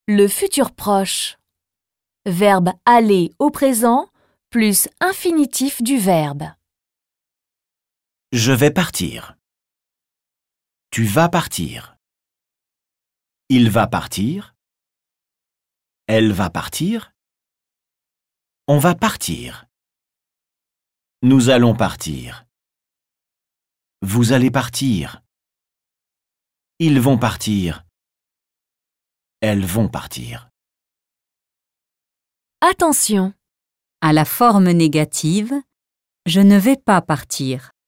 Le futur proche. Verbe aller au présent plus infinitif du verbe. Je vais partir. Tu vas partir. Il va partir. Elle va partir. On va partir. Nous allons partir. Vous allez partir. Ils vont partir. Elles vont partir. Attention! À la forme négative, je ne vais pas partir.